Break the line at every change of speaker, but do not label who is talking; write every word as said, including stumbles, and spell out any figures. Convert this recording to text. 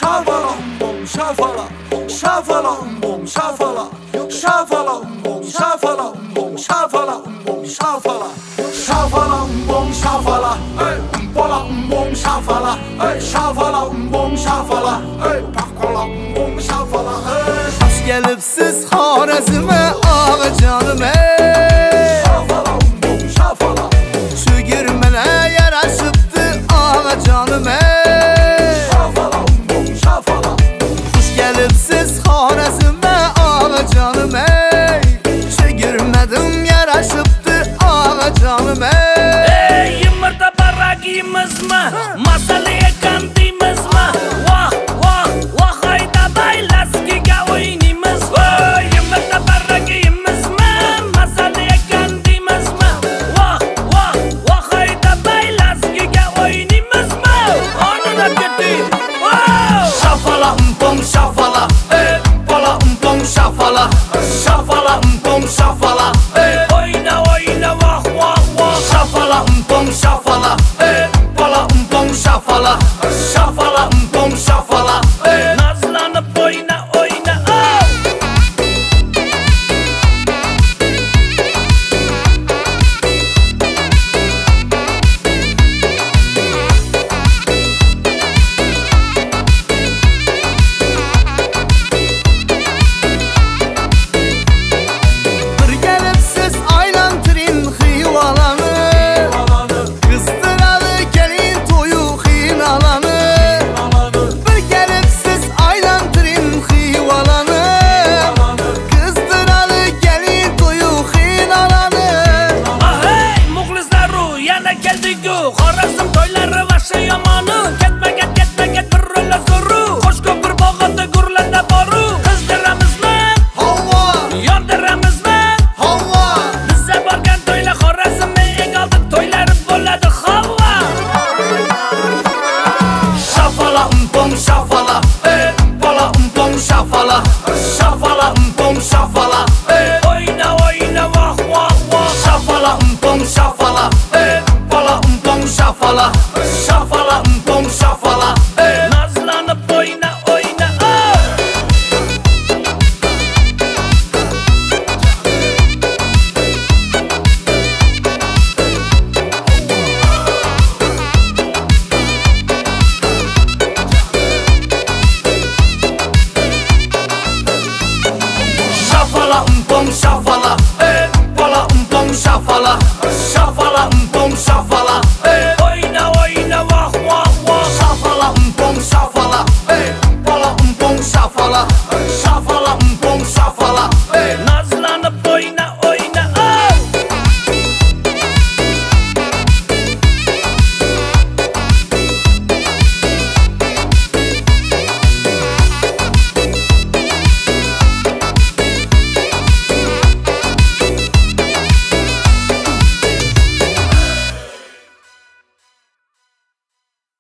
şafala umbum şafala, şafala umbum şafala, şafala umbum şafala umbum şafala umbum şafala, şafala umbum şafala, ey umbola umbum şafala, ey şafala umbum şafala, ey pakola umbum şafala, ey.
Hoş gelipsiz Xorazm'e ağa canım ey.
Şafala umbum şafala,
Şu girmene yaraşıptı ağa canım ey.
şafala umbum şafala,
Hoş gelipsiz Xorazm'e ağa canım ey. Şu girmedim yaraşıptı ağa canım ey.
Ey yumurta barakiyimiz mi? Masalaya kandimiz mi? Vah vah vah hayda baylaskiga oynaymiz mi? Yumurta barakiyimiz mi? Masalaya kandimiz mi? Vah vah vah hayda baylaskiga oynaymiz mi? Onuna gitti.
Şafala umpum şafala, ey umpola umpum şafala, şafala umpum şafala, ey
Oyna oyna vah vah vah.
şafala umpum şafala, ey umpola umpum şafala, şafala umpum şafala, ey.
Nazlanıp oyna oyna. Oh!
Bir gelip siz aylantirin xivalanı, kızdıralı gelin toyu xinalanı. Bir gelip siz aylantirin xivalanı, kızdıralı gelin toyu xinalanı.
Ah hey muxlislaru yana keldiku Xorazm to'ylari vashi yomoni ketma ket ketma ket bir ro'la zo'ru Qo'shko'pir bog'ida gurlanda boru Qizdiramizmi
Havva,
yondiramizmi
havva,
Bizza borgan to'ylar Xorazmni eng oldin to'ylari bo'ladi Havva
şafala umpum şafala, ey umpola umpum şafala, şafala umpum şafala, ey.
Oyna oyna vah vah vah
Şafala umpum şafala, ey umpola umpum şafala, şafala umpum şafala, ey.
Nazlanıp oyna oyna oh!
Şafala umpum şafala.